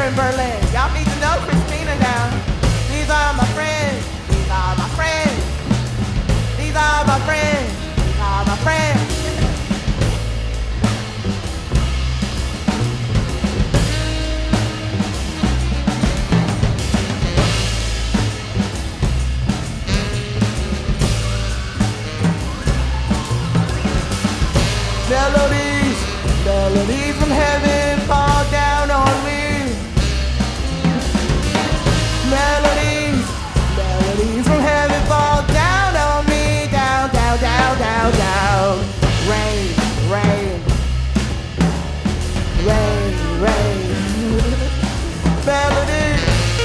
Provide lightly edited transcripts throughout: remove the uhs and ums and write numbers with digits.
in Berlin. Y'all need to know Christina now. These are my friends. These are my friends. These are my friends. These are my friends. Melodies, melodies from heaven fall down on me. Melodies, melodies from heaven fall down on me. Down, down, down, down, down. Rain, rain, rain, rain. Melodies.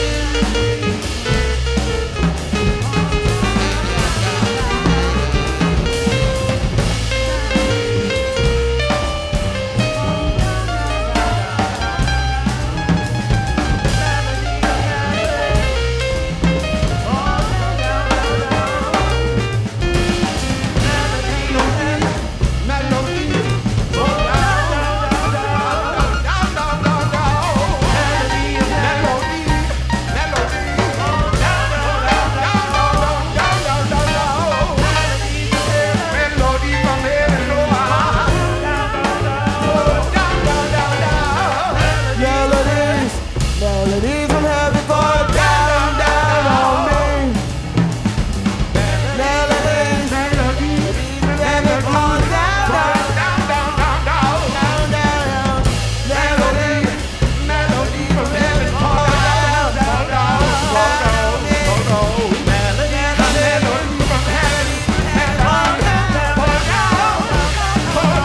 Melodies from heaven fall down, down on me. Melodies, melodies from heaven fall down, down, down, down, down, down, down. Melodies, melodies from heaven fall down, down, down, down, down. Melodies from heaven fall down, fall down, fall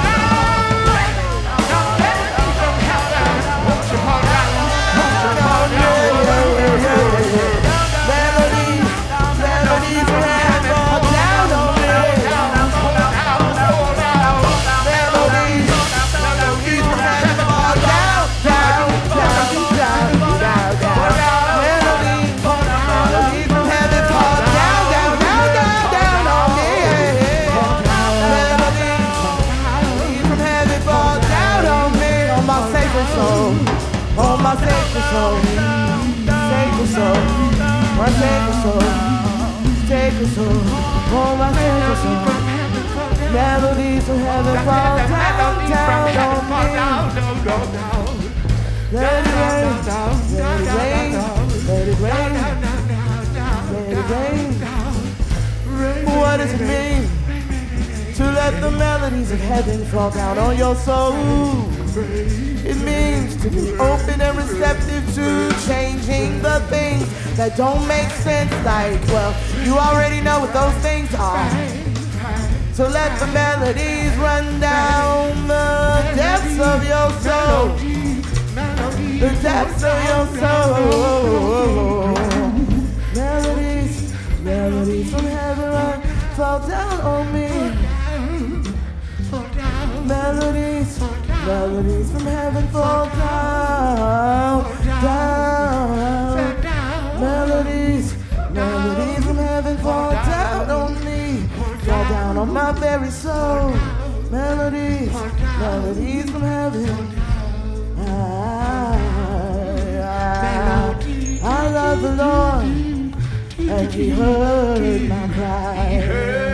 oh my sacred soul, sacred soul, my sacred soul, sacred soul, oh my sacred soul. Melodies from heaven fall down, down on me. Let it rain, let it rain, let it rain, let it rain. What does it mean to let the melodies of heaven fall down on your soul? It means to be open and receptive to changing the things that don't make sense. Like, well, you already know what those things are. So let the melodies run down the depths of your soul. The depths of your soul. Melodies, melodies from heaven run, fall down on me. Melodies, melodies from heaven fall down, down. Melodies, melodies from heaven fall down on me, fall down on my very soul. Melodies, melodies from heaven. I love the Lord, and He heard my cry.